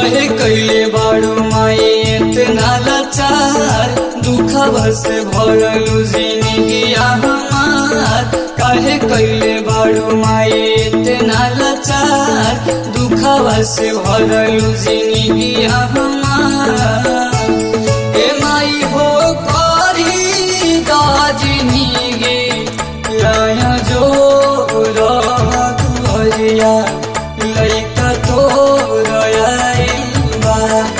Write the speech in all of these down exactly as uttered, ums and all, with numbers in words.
कहे कैले बाड़ू माई इतना लाचार, दुखवा से भरलू जिंदगिया हमार। कहे कैले बाड़ू माई इतना लाचार, दुखवा से भरलू जिंदगिया हमार। ए माई हो करी दाजिनीगे लाया जो दुआरिया, लइका तो रयाइल बा।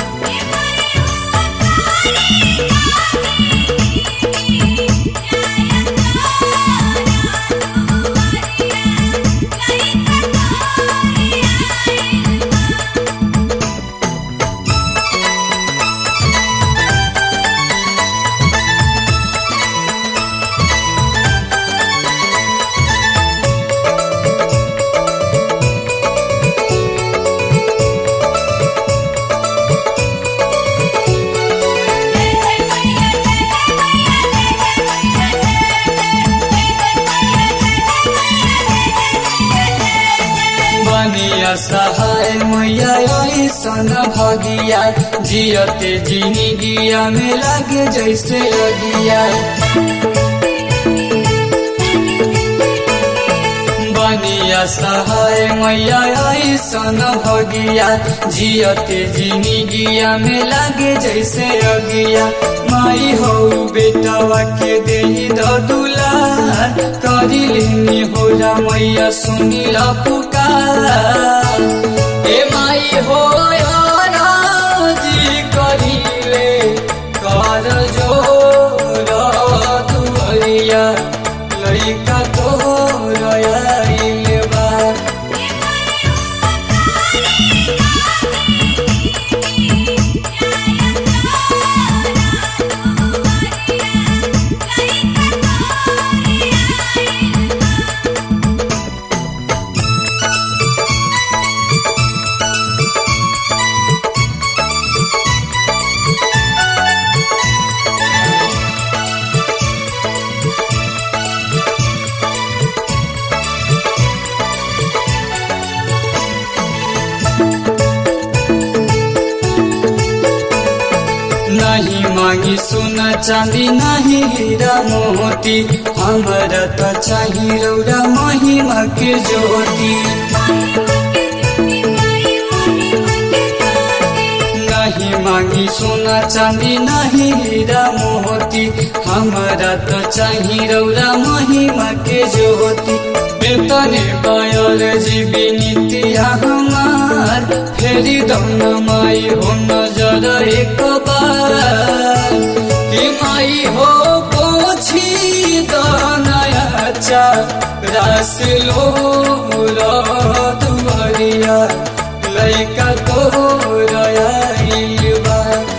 बनिया सहाय मैया ऐसन भगिया, जियते जिंदगिया में लागे जैसे लगिया। बनिया सहाय मैया ऐसन भगिया, जियते जिंदगिया में लागे जैसे अगिया। माई हो बेटावा के देही द दुलार, करी लेनी होला मैया सुनी ला पुकार। ए माई हो राजी करीले कर जोर दुआरिया, लइका तो रयाइल बा। नहीं मांगी सोना चांदी नहीं हीरा मोती, हमारा तो चाहिए रौरा महिमा के ज्योति। नहीं मांगी सोना चांदी नहीं हीरा मोती, हमारा तो चाहिए रौरा महिमा के ज्योति। बेतने बायर जीवी नीतिया हमार, फेरी दौन माई हो नजर एक बार। कि माई हो पोछी दनया चा रास लो दुआरिया, लइका तो रयाइल बा।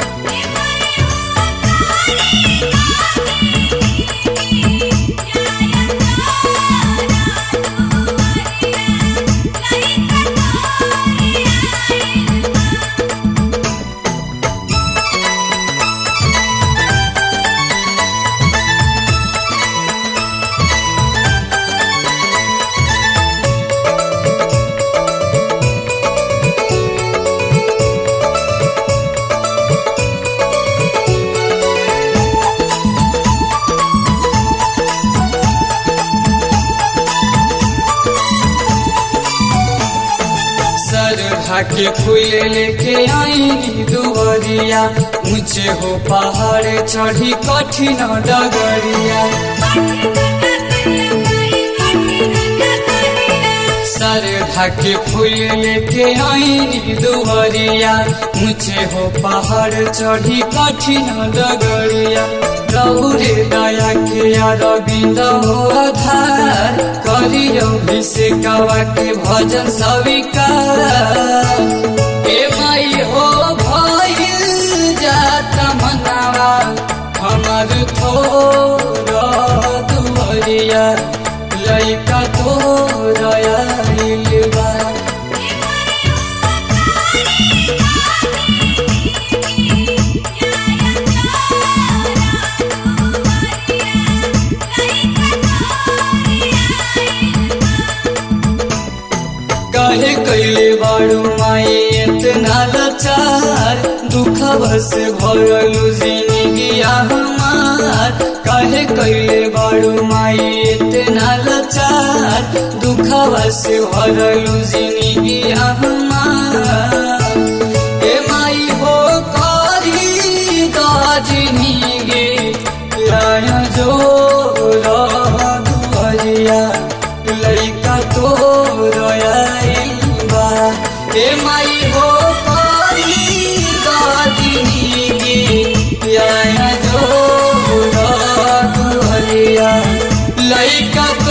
के फूल लेके आईनी दुआरिया, ऊंचे हो पहाड़ चढ़ी कठिन डगरिया। सरधा के फूल लेके आईनी दुआरिया, ऊंचे हो पहाड़ चढ़ी कठिन डगरिया। गौरे दया के अरविंद हो आधार, करियो अभिषेकवा के भजन स्वीकार। ए माई हो भइल जाता मनावा, हमर थोर दुआरिया, लइका तो रयाइल बा। कहे कैले बाड़ू माई इतना लाचार दुखवा से भरलू जिंदगिया हमार काहे कैले बारू माई इतना लाचार दुखवा से भरलू जिंदगिया हमार ए माई हो करी दाजिनीगे लाया जो दुआरिया लइका तो रोयाइल बा ए माई हो करी दाजिनीगे लाया जो दुआरिया लइका